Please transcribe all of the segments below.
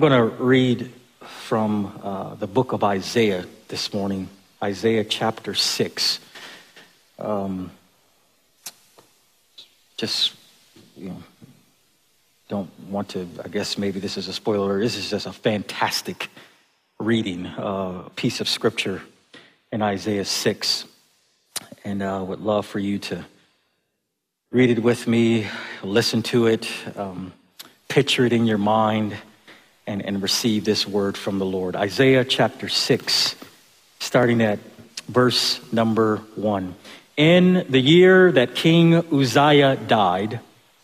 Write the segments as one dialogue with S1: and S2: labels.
S1: I'm going to read from the book of Isaiah this morning, Isaiah chapter 6. Don't want to, I guess maybe this is a spoiler. This is just a fantastic reading, piece of scripture in Isaiah 6. And I would love for you to read it with me, listen to it, picture it in your mind, and receive this word from the Lord. Isaiah chapter 6, starting at verse number 1. In the year that King Uzziah died,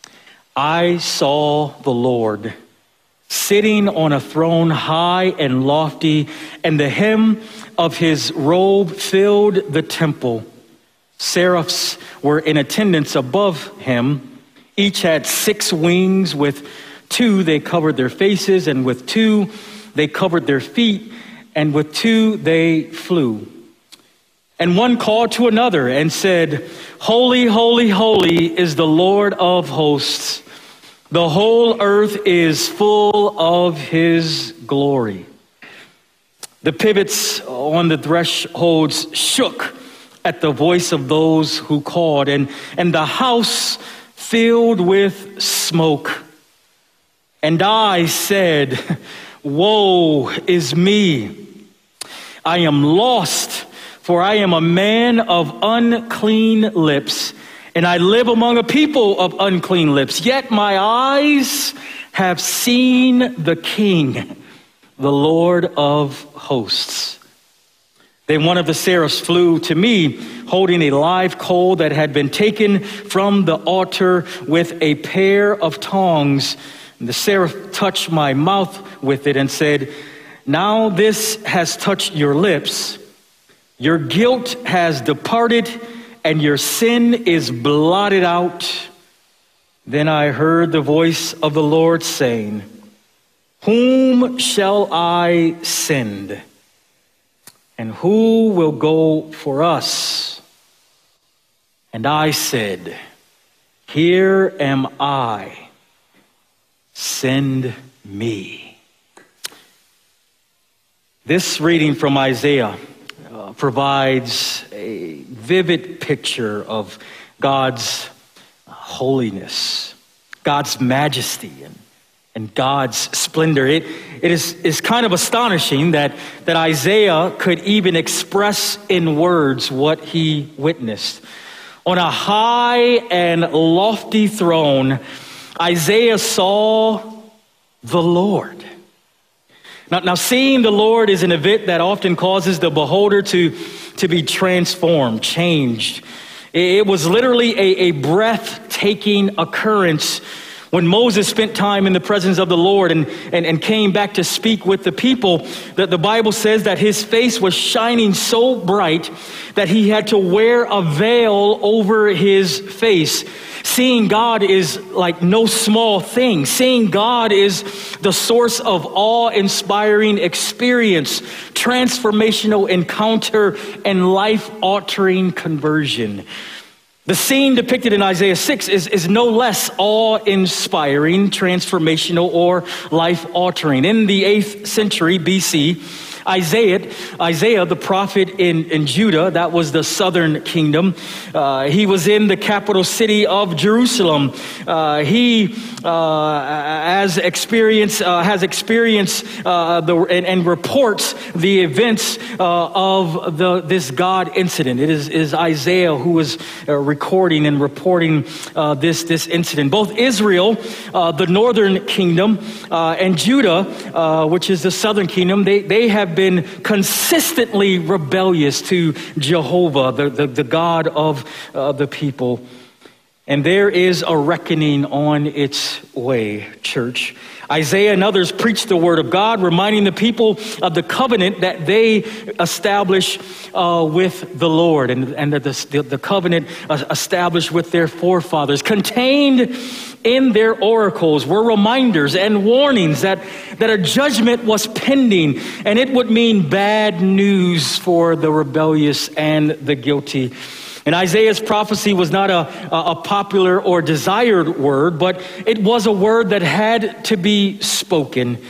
S1: I saw the Lord sitting on a throne high and lofty, and the hem of his robe filled the temple. Seraphs were in attendance above him. Each had 6 wings. With 2 they covered their faces, and with 2 they covered their feet, and with 2 they flew. And one called to another and said, Holy, holy, holy is the Lord of hosts. The whole earth is full of his glory. The pivots on the thresholds shook at the voice of those who called, and the house filled with smoke. And I said, Woe is me! I am lost, for I am a man of unclean lips, and I live among a people of unclean lips. Yet my eyes have seen the King, the Lord of hosts. Then one of the seraphs flew to me, holding a live coal that had been taken from the altar with a pair of tongs. And the seraph touched my mouth with it and said, Now this has touched your lips. Your guilt has departed, and your sin is blotted out. Then I heard the voice of the Lord saying, Whom shall I send? And who will go for us? And I said, Here am I, send me. This reading from Isaiah provides a vivid picture of God's holiness, God's majesty, and God's splendor. It is kind of astonishing that Isaiah could even express in words what he witnessed. On a high and lofty throne, Isaiah saw the Lord. Now, seeing the Lord is an event that often causes the beholder to be transformed, changed. It was literally a breathtaking occurrence when Moses spent time in the presence of the Lord and came back to speak with the people. That the Bible says that his face was shining so bright that he had to wear a veil over his face. Seeing God is like no small thing. Seeing God is the source of awe-inspiring experience, transformational encounter, and life-altering conversion. The scene depicted in Isaiah 6 is no less awe-inspiring, transformational, or life-altering. In the 8th century BC, Isaiah, the prophet in Judah, that was the southern kingdom, he was in the capital city of Jerusalem. He has experienced and reports the events of this God incident. It is Isaiah who was recording and reporting this incident. Both Israel, the northern kingdom, and Judah, which is the southern kingdom, they have been consistently rebellious to Jehovah, the God of the people. And there is a reckoning on its way, church. Isaiah and others preached the word of God, reminding the people of the covenant that they establish with the Lord, and the covenant established with their forefathers. Contained in their oracles were reminders and warnings that a judgment was pending, and it would mean bad news for the rebellious and the guilty. And Isaiah's prophecy was not a popular or desired word, but it was a word that had to be spoken.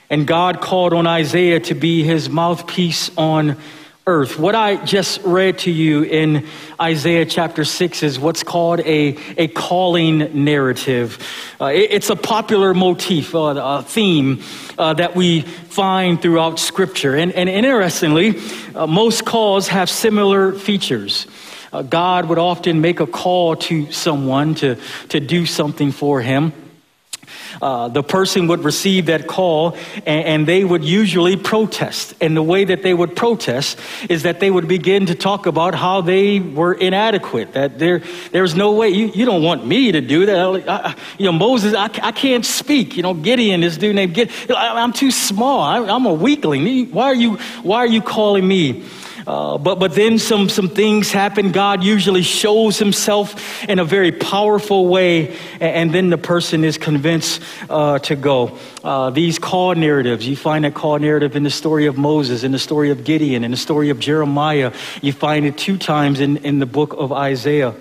S1: And God called on Isaiah to be his mouthpiece on earth. What I just read to you in Isaiah chapter 6 is what's called a calling narrative. It's a popular motif, a theme that we find throughout Scripture. And interestingly, most calls have similar features. God would often make a call to someone to do something for him. The person would receive that call and they would usually protest. And the way that they would protest is that they would begin to talk about how they were inadequate, that there's no way, you don't want me to do that. Moses, I can't speak. Gideon, this dude named Gideon, I'm too small. I'm a weakling. Why are you calling me? But then some things happen. God usually shows himself in a very powerful way, and then the person is convinced to go. These call narratives, you find that call narrative in the story of Moses, in the story of Gideon, in the story of Jeremiah. You find it 2 times in the book of Isaiah.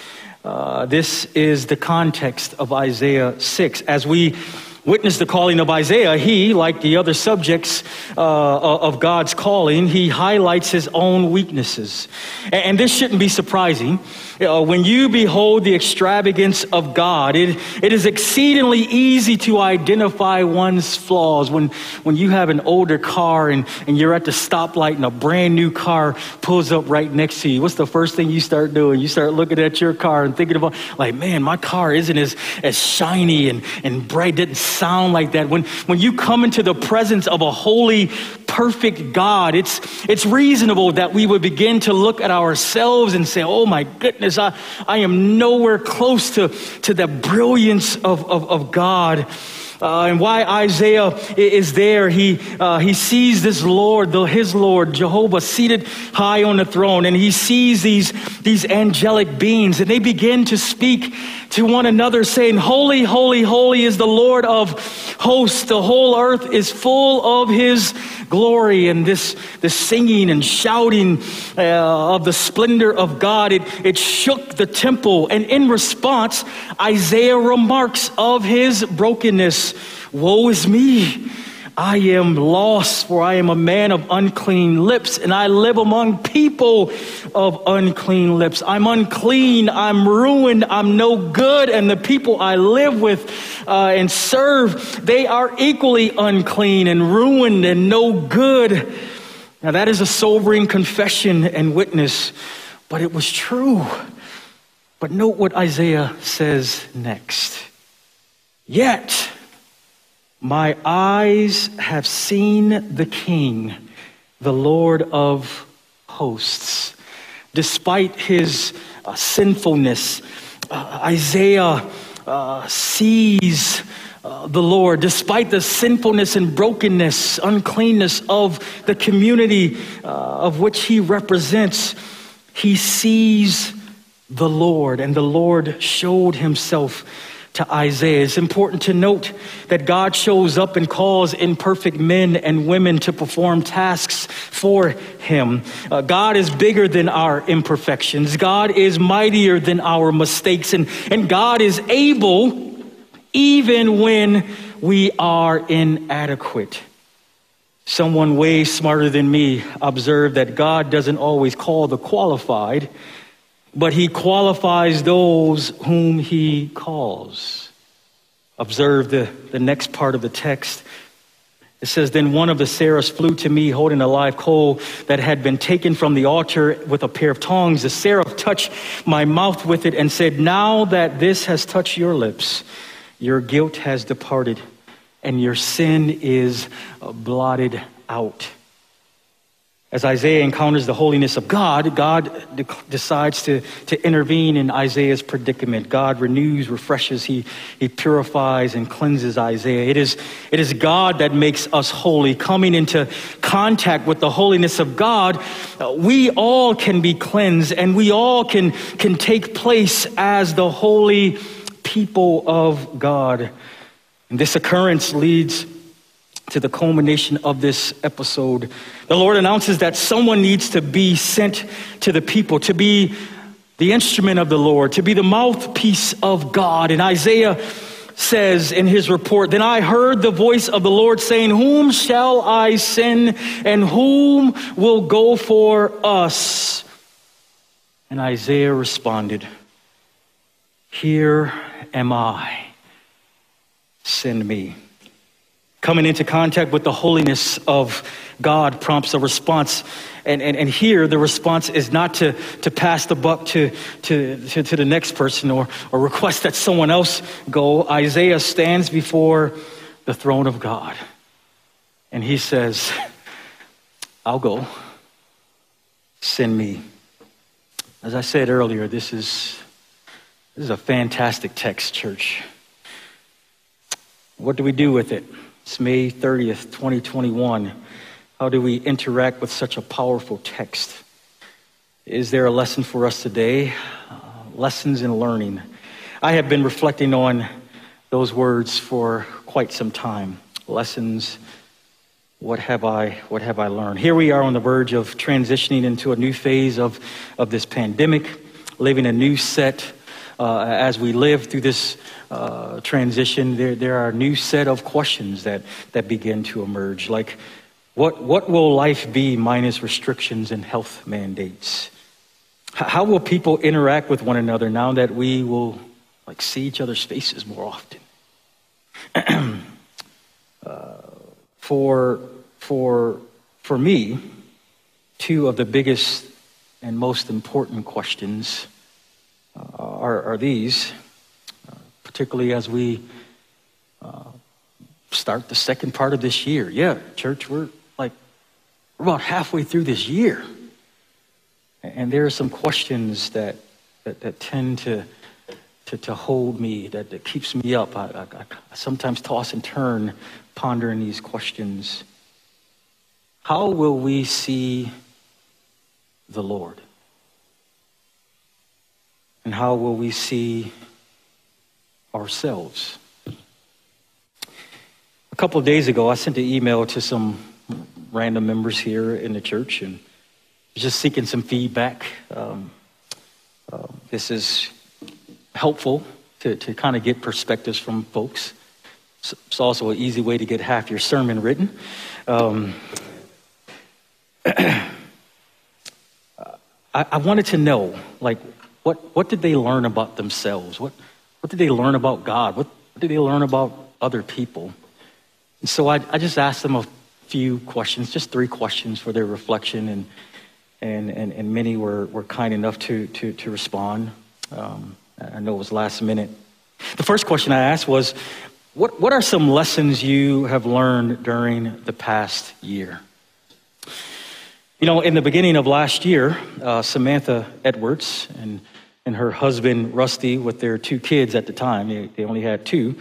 S1: This is the context of Isaiah 6. As we witness the calling of Isaiah, he, like the other subjects of God's calling, he highlights his own weaknesses. And this shouldn't be surprising. When you behold the extravagance of God, it is exceedingly easy to identify one's flaws. When you have an older car and you're at the stoplight and a brand new car pulls up right next to you, what's the first thing you start doing? You start looking at your car and thinking about, like, man, my car isn't as shiny and bright. Didn't sound like that. When you come into the presence of a holy, perfect God, it's reasonable that we would begin to look at ourselves and say, oh my goodness, I am nowhere close to the brilliance of God. And why Isaiah is there, he sees this Lord, his Lord, Jehovah, seated high on the throne, and he sees these angelic beings, and they begin to speak to one another, saying, holy, holy, holy is the Lord of hosts. The whole earth is full of his glory. And this singing and shouting of the splendor of God, it shook the temple. And in response, Isaiah remarks of his brokenness. Woe is me. I am lost, for I am a man of unclean lips, and I live among people of unclean lips. I'm unclean, I'm ruined, I'm no good, and the people I live with and serve, they are equally unclean and ruined and no good. Now that is a sobering confession and witness, but it was true. But note what Isaiah says next. Yet my eyes have seen the King, the Lord of hosts. Despite his sinfulness, Isaiah sees the Lord. Despite the sinfulness and brokenness, uncleanness of the community of which he represents, he sees the Lord, and the Lord showed himself to Isaiah. It's important to note that God shows up and calls imperfect men and women to perform tasks for him. God is bigger than our imperfections. God is mightier than our mistakes. And God is able even when we are inadequate. Someone way smarter than me observed that God doesn't always call the qualified, but he qualifies those whom he calls. Observe the next part of the text. It says, then one of the seraphs flew to me holding a live coal that had been taken from the altar with a pair of tongs. The seraph touched my mouth with it and said, now that this has touched your lips, your guilt has departed and your sin is blotted out. As Isaiah encounters the holiness of God, God decides to intervene in Isaiah's predicament. God renews, refreshes, he purifies and cleanses Isaiah. It is God that makes us holy. Coming into contact with the holiness of God, we all can be cleansed and we all can take place as the holy people of God. And this occurrence leads to the culmination of this episode. The Lord announces that someone needs to be sent to the people, to be the instrument of the Lord, to be the mouthpiece of God. And Isaiah says in his report, "Then I heard the voice of the Lord saying, 'Whom shall I send, and whom will go for us?' And Isaiah responded, 'Here am I. Send me.'" Coming into contact with the holiness of God prompts a response. And here the response is not to pass the buck to the next person or request that someone else go. Isaiah stands before the throne of God. And he says, "I'll go. Send me." As I said earlier, this is a fantastic text, church. What do we do with it? It's May 30th, 2021. How do we interact with such a powerful text? Is there a lesson for us today? Lessons in learning. I have been reflecting on those words for quite some time. Lessons. What have I learned? Here we are on the verge of transitioning into a new phase of this pandemic, living a new set. As we live through this transition, there are a new set of questions that begin to emerge. Like, what will life be minus restrictions and health mandates? How will people interact with one another now that we will see each other's faces more often? For me, two of the biggest and most important questions are these, particularly as we start the second part of this year. Yeah, church, we're about halfway through this year. And there are some questions that tend to hold me, that keeps me up. I sometimes toss and turn pondering these questions. How will we see the Lord? And how will we see ourselves? A couple of days ago, I sent an email to some random members here in the church and just seeking some feedback. This is helpful to kind of get perspectives from folks. It's also an easy way to get half your sermon written. I wanted to know, what did they learn about themselves? What did they learn about God? What did they learn about other people? And so I just asked them a few questions, just 3 questions for their reflection, and many were kind enough to respond. I know it was last minute. The first question I asked was, what are some lessons you have learned during the past year? In the beginning of last year, Samantha Edwards and her husband, Rusty, with their 2 kids at the time, they only had 2.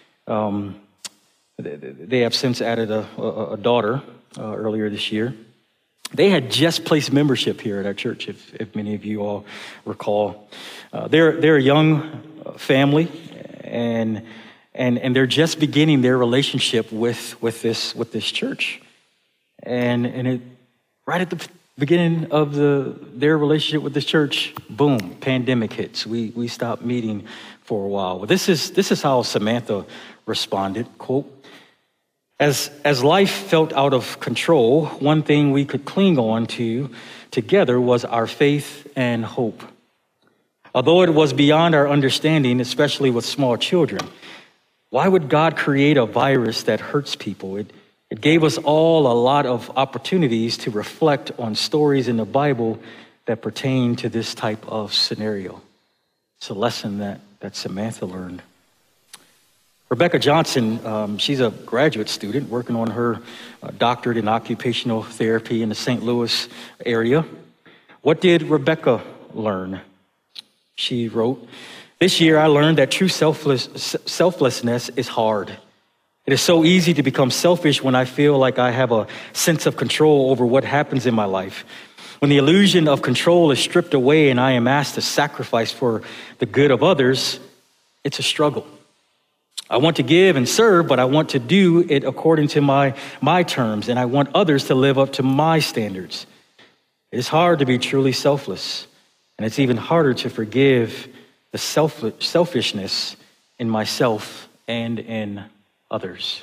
S1: They have since added a daughter earlier this year. They had just placed membership here at our church, if many of you all recall. They're a young family, and they're just beginning their relationship with this church. And it right at the beginning of their relationship with this church, boom, pandemic hits. We stopped meeting for a while. Well, this is how Samantha responded, quote, As life felt out of control, one thing we could cling on to together was our faith and hope. Although it was beyond our understanding, especially with small children, why would God create a virus that hurts people? It gave us all a lot of opportunities to reflect on stories in the Bible that pertain to this type of scenario. It's a lesson that Samantha learned. Rebecca Johnson, she's a graduate student working on her doctorate in occupational therapy in the St. Louis area. What did Rebecca learn? She wrote, "This year I learned that true selflessness is hard. It is so easy to become selfish when I feel like I have a sense of control over what happens in my life. When the illusion of control is stripped away and I am asked to sacrifice for the good of others, it's a struggle. I want to give and serve, but I want to do it according to my terms, and I want others to live up to my standards. It is hard to be truly selfless, and it's even harder to forgive the selfishness in myself and in others.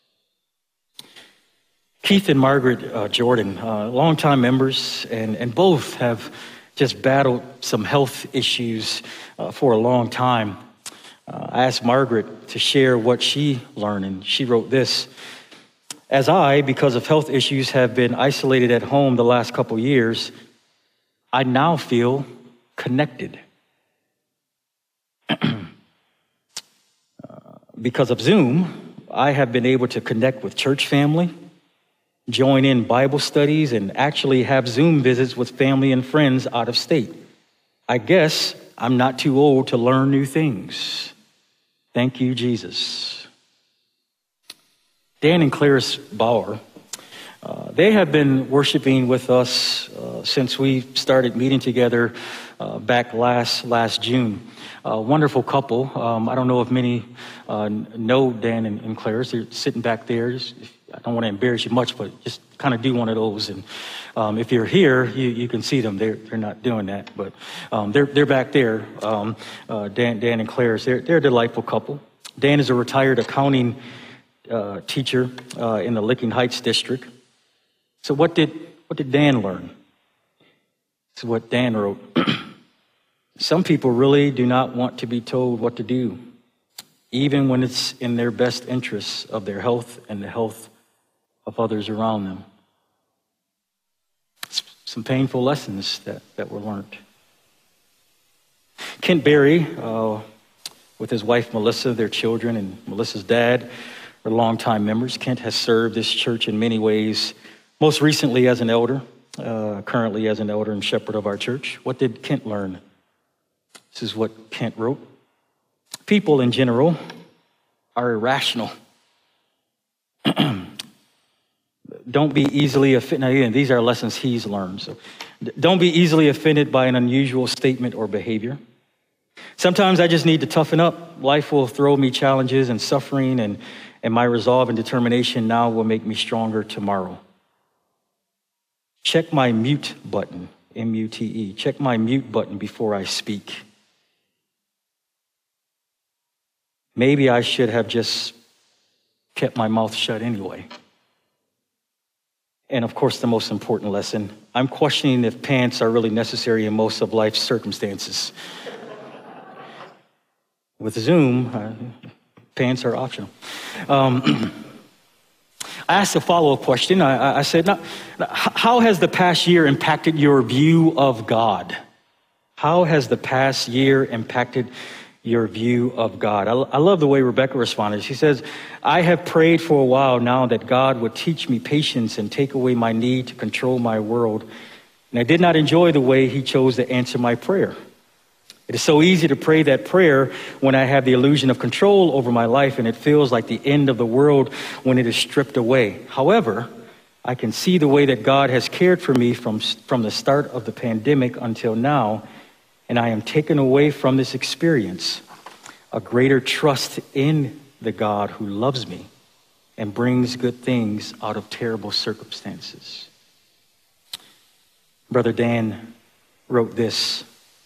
S1: Keith and Margaret Jordan, longtime members, and both have just battled some health issues for a long time. I asked Margaret to share what she learned, and she wrote this: "As I, because of health issues, have been isolated at home the last couple years, I now feel connected. Because of Zoom, I have been able to connect with church family, join in Bible studies, and actually have Zoom visits with family and friends out of state. I guess I'm not too old to learn new things. Thank you, Jesus." Dan and Clarice Bauer, they have been worshiping with us since we started meeting together back last June. A wonderful couple. I don't know if many know Dan and Clarice. They're sitting back there. I don't want to embarrass you much, but just kind of do one of those. And if you're here, you can see them. They're not doing that, but they're back there. Dan and Clarice. They're a delightful couple. Dan is a retired accounting teacher in the Licking Heights district. So what did Dan learn? This is what Dan wrote. "Some people really do not want to be told what to do, even when it's in their best interests of their health and the health of others around them." Some painful lessons that were learned. Kent Berry, with his wife Melissa, their children, and Melissa's dad are longtime members. Kent has served this church in many ways, most recently as an elder, currently as an elder and shepherd of our church. What did Kent learn? This is what Kent wrote. "People in general are irrational. Don't be easily offended." Now, again, these are lessons he's learned. So don't be easily offended by an unusual statement or behavior. "Sometimes I just need to toughen up. Life will throw me challenges and suffering, and my resolve and determination now will make me stronger tomorrow. Check my mute button, M-U-T-E. Check my mute button before I speak. Maybe I should have just kept my mouth shut anyway." And of course, the most important lesson: "I'm questioning if pants are really necessary in most of life's circumstances." With Zoom, pants are optional. I asked a follow-up question. I said, how has the past year impacted your view of God? How has the past year impacted your view of God? I love the way Rebecca responded. She says, "I have prayed for a while now that God would teach me patience and take away my need to control my world. And I did not enjoy the way he chose to answer my prayer. It is so easy to pray that prayer when I have the illusion of control over my life, and it feels like the end of the world when it is stripped away. However, I can see the way that God has cared for me from the start of the pandemic until now, and I am taken away from this experience a greater trust in the God who loves me and brings good things out of terrible circumstances." Brother Dan wrote this: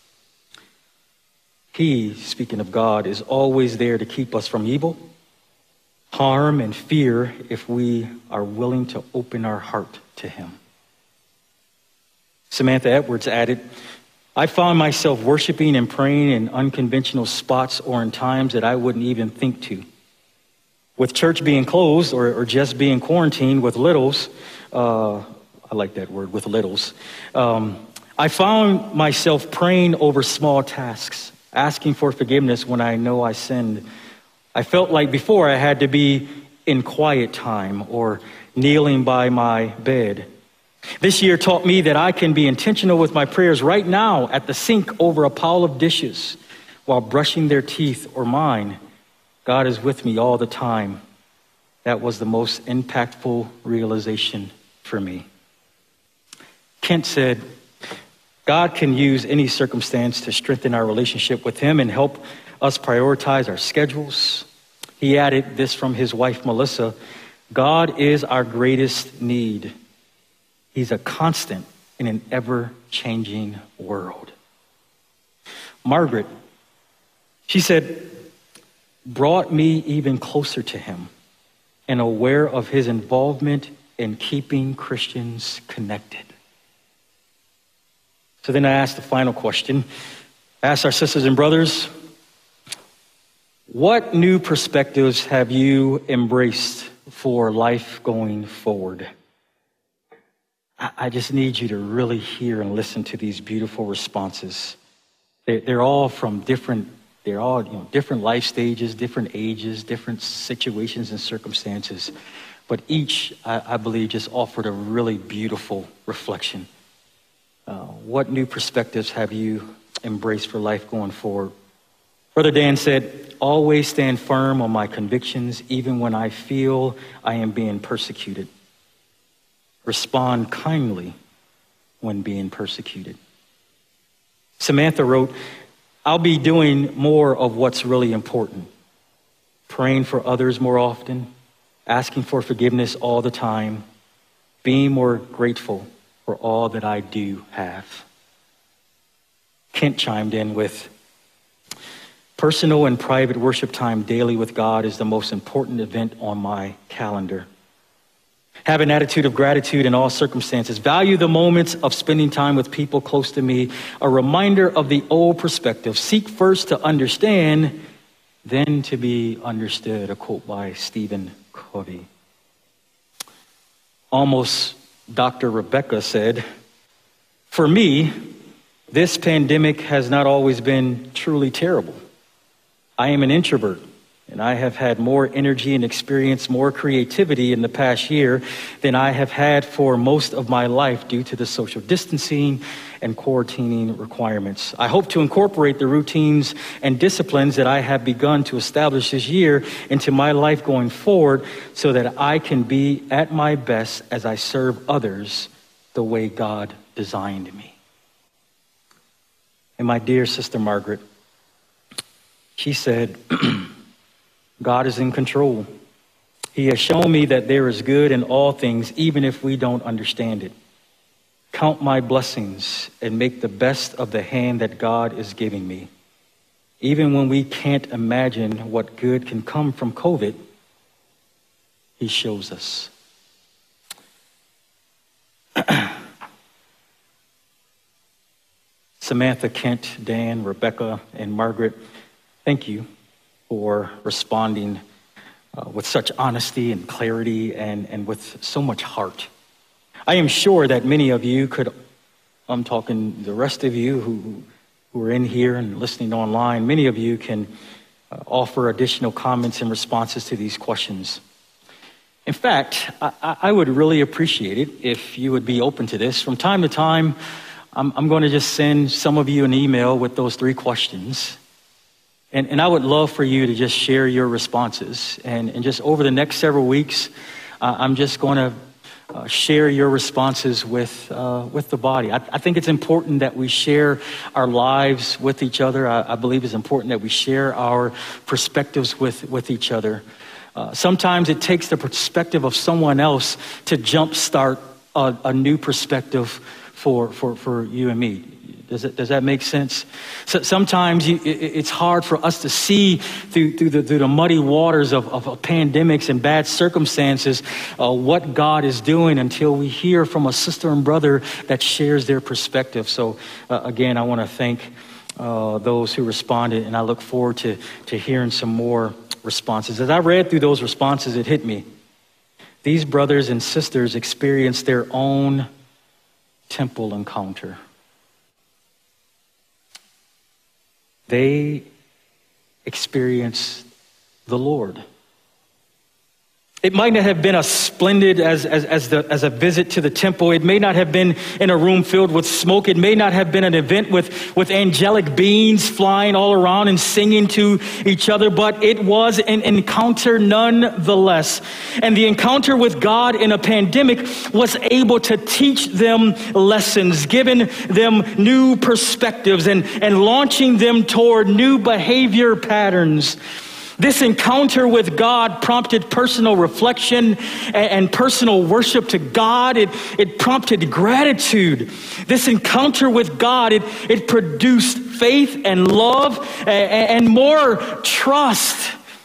S1: "He, speaking of God, is always there to keep us from evil, harm, and fear if we are willing to open our heart to him." Samantha Edwards added, "I found myself worshiping and praying in unconventional spots or in times that I wouldn't even think to. With church being closed or just being quarantined with littles," I like that word, with littles, "I found myself praying over small tasks, asking for forgiveness when I know I sinned. I felt like before I had to be in quiet time or kneeling by my bed. This year taught me that I can be intentional with my prayers right now at the sink over a pile of dishes while brushing their teeth or mine. God is with me all the time. That was the most impactful realization for me." Kent said, "God can use any circumstance to strengthen our relationship with him and help us prioritize our schedules." He added this from his wife, Melissa: "God is our greatest need. He's a constant in an ever-changing world." Margaret, she said, brought me even closer to him and aware of his involvement in keeping Christians connected. So then I asked the final question. I asked our sisters and brothers, what new perspectives have you embraced for life going forward? I just need you to really hear and listen to these beautiful responses. They're all from different life stages, different ages, different situations and circumstances. But each, I believe, just offered a really beautiful reflection. What new perspectives have you embraced for life going forward? Brother Dan said, always stand firm on my convictions, even when I feel I am being persecuted. Respond kindly when being persecuted. Samantha wrote, I'll be doing more of what's really important. Praying for others more often, asking for forgiveness all the time, being more grateful for all that I do have. Kent chimed in with, personal and private worship time daily with God is the most important event on my calendar. Have an attitude of gratitude in all circumstances. Value the moments of spending time with people close to me. A reminder of the old perspective. Seek first to understand, then to be understood. A quote by Stephen Covey. Almost Dr. Rebecca said, for me, this pandemic has not always been truly terrible. I am an introvert, and I have had more energy and experienced more creativity in the past year than I have had for most of my life due to the social distancing and quarantining requirements. I hope to incorporate the routines and disciplines that I have begun to establish this year into my life going forward so that I can be at my best as I serve others the way God designed me. And my dear sister Margaret, she said, God is in control. He has shown me that there is good in all things, even if we don't understand it. Count my blessings and make the best of the hand that God is giving me. Even when we can't imagine what good can come from COVID, he shows us. Samantha, Kent, Dan, Rebecca, and Margaret, thank you for responding with such honesty and clarity and with so much heart. I am sure that many of you could, I'm talking the rest of you who are in here and listening online, many of you can offer additional comments and responses to these questions. In fact, I would really appreciate it if you would be open to this. From time to time, I'm going to just send some of you an email with those 3 questions. And I would love for you to just share your responses. And just over the next several weeks, I'm just going to share your responses with the body. I think it's important that we share our lives with each other. I believe it's important that we share our perspectives with each other. Sometimes it takes the perspective of someone else to jumpstart a new perspective for you and me. Does that make sense? So sometimes it's hard for us to see through the muddy waters of pandemics and bad circumstances what God is doing until we hear from a sister and brother that shares their perspective. So again, I want to thank those who responded, and I look forward to hearing some more responses. As I read through those responses, it hit me. These brothers and sisters experienced their own temple encounter. They experienced the Lord. It might not have been as splendid as a visit to the temple. It may not have been in a room filled with smoke. It may not have been an event with angelic beings flying all around and singing to each other, but it was an encounter nonetheless. And the encounter with God in a pandemic was able to teach them lessons, giving them new perspectives and launching them toward new behavior patterns. This encounter with God prompted personal reflection and personal worship to God. It prompted gratitude. This encounter with God, it produced faith and love and more trust.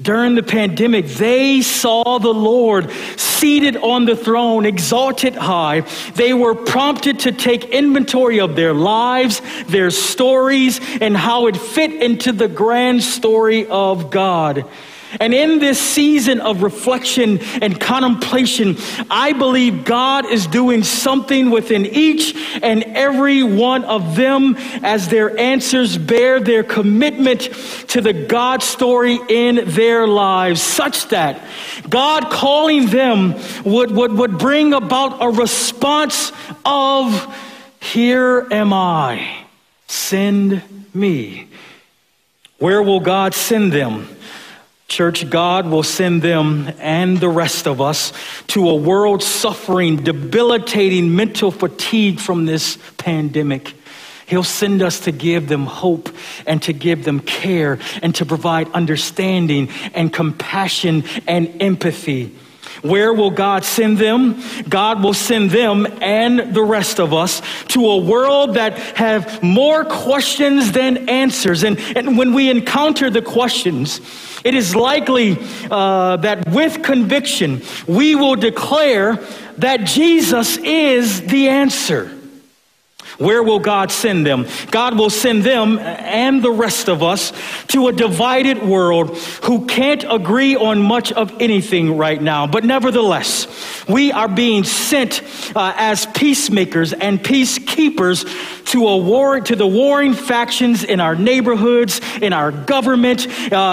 S1: During the pandemic, they saw the Lord seated on the throne, exalted high. They were prompted to take inventory of their lives, their stories, and how it fit into the grand story of God. And in this season of reflection and contemplation, I believe God is doing something within each and every one of them as their answers bear their commitment to the God story in their lives, such that God calling them would bring about a response of, "Here am I, send me." Where will God send them? Church, God will send them and the rest of us to a world suffering debilitating mental fatigue from this pandemic. He'll send us to give them hope and to give them care and to provide understanding and compassion and empathy. Where will God send them? God will send them and the rest of us to a world that have more questions than answers. And when we encounter the questions, it is likely that with conviction, we will declare that Jesus is the answer. Where will God send them? God will send them and the rest of us to a divided world who can't agree on much of anything right now. But nevertheless, we are being sent as peacemakers and peacekeepers to the warring factions in our neighborhoods, in our government,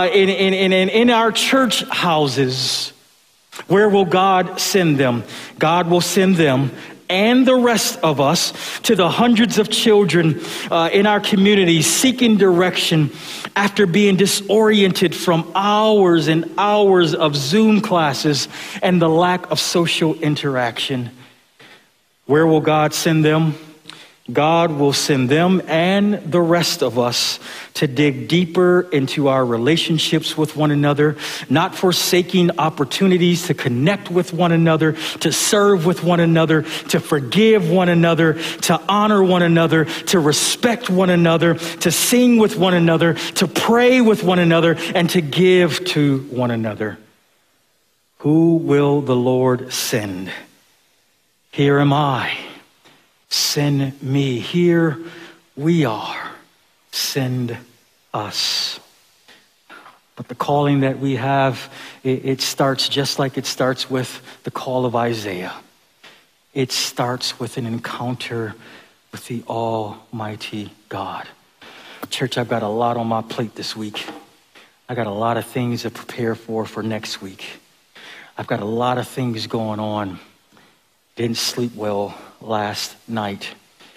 S1: in our church houses. Where will God send them? God will send them and the rest of us to the hundreds of children in our community seeking direction after being disoriented from hours and hours of Zoom classes and the lack of social interaction. Where will God send them? God will send them and the rest of us to dig deeper into our relationships with one another, not forsaking opportunities to connect with one another, to serve with one another, to forgive one another, to honor one another, to respect one another, to sing with one another, to pray with one another, and to give to one another. Who will the Lord send? Here am I. Send me. Here we are. Send us. But the calling that we have, it starts just like it starts with the call of Isaiah. It starts with an encounter with the Almighty God. Church, I've got a lot on my plate this week. I got a lot of things to prepare for next week. I've got a lot of things going on. Didn't sleep well last night.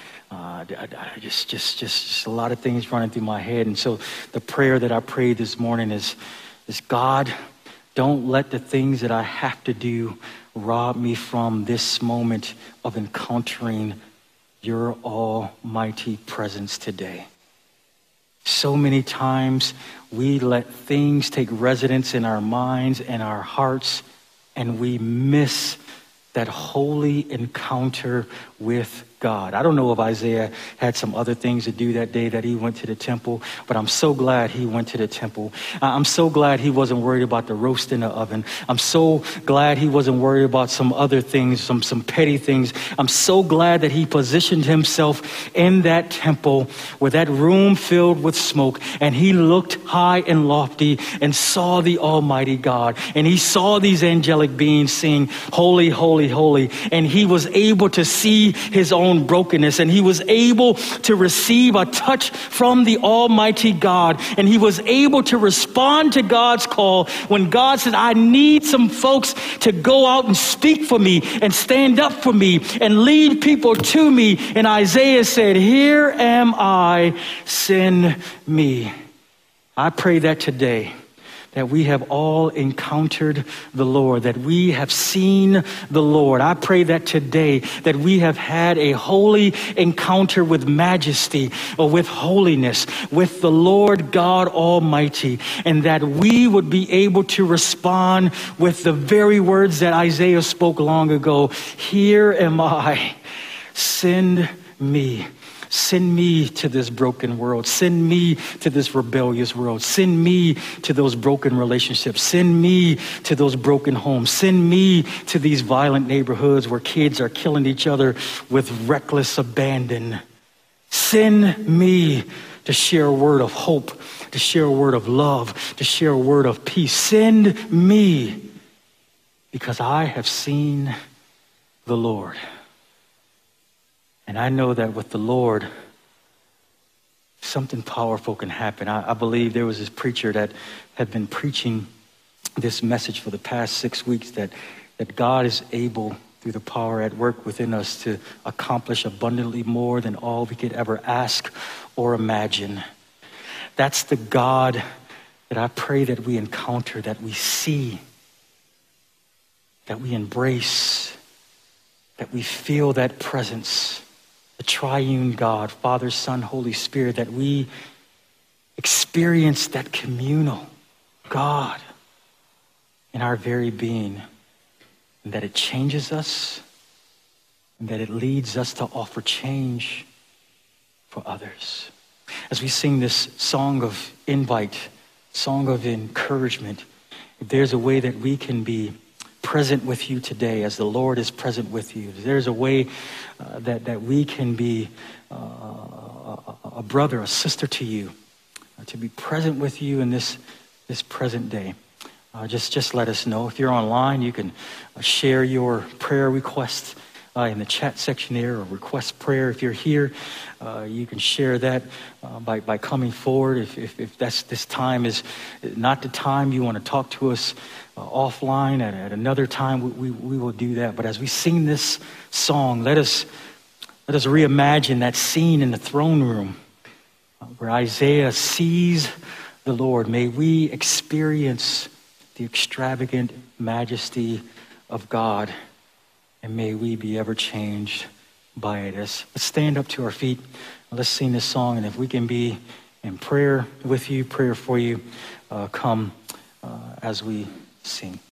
S1: Just a lot of things running through my head. And so the prayer that I prayed this morning is God, don't let the things that I have to do rob me from this moment of encountering your almighty presence today. So many times we let things take residence in our minds and our hearts, and we miss that holy encounter with God. I don't know if Isaiah had some other things to do that day that he went to the temple, but I'm so glad he went to the temple. I'm so glad he wasn't worried about the roast in the oven. I'm so glad he wasn't worried about some other things, some petty things. I'm so glad that he positioned himself in that temple with that room filled with smoke, and he looked high and lofty and saw the Almighty God, and he saw these angelic beings sing, "Holy, holy, holy," and he was able to see his own brokenness, and he was able to receive a touch from the Almighty God, and he was able to respond to God's call when God said, "I need some folks to go out and speak for me and stand up for me and lead people to me." And Isaiah said, "Here am I, send me." I pray that today, that we have all encountered the Lord, that we have seen the Lord. I pray that today that we have had a holy encounter with majesty or with holiness, with the Lord God Almighty, and that we would be able to respond with the very words that Isaiah spoke long ago. "Here am I, send me." Send me to this broken world. Send me to this rebellious world. Send me to those broken relationships. Send me to those broken homes. Send me to these violent neighborhoods where kids are killing each other with reckless abandon. Send me to share a word of hope, to share a word of love, to share a word of peace. Send me, because I have seen the Lord. And I know that with the Lord, something powerful can happen. I believe there was this preacher that had been preaching this message for the past 6 weeks, that God is able, through the power at work within us, to accomplish abundantly more than all we could ever ask or imagine. That's the God that I pray that we encounter, that we see, that we embrace, that we feel that presence, the triune God, Father, Son, Holy Spirit, that we experience that communal God in our very being, and that it changes us, and that it leads us to offer change for others. As we sing this song of invite, song of encouragement, if there's a way that we can be present with you today as the Lord is present with you, if there's a way that we can be a brother, a sister to you, to be present with you in this present day, just let us know. If you're online, you can share your prayer request in the chat section there, or request prayer. If you're here, you can share that by coming forward. If this time is not the time, you want to talk to us offline at another time, we will do that. But as we sing this song, let us reimagine that scene in the throne room where Isaiah sees the Lord. May we experience the extravagant majesty of God, and may we be ever changed by it. Let's stand up to our feet. Let's sing this song. And if we can be in prayer with you, prayer for you, come as we sing.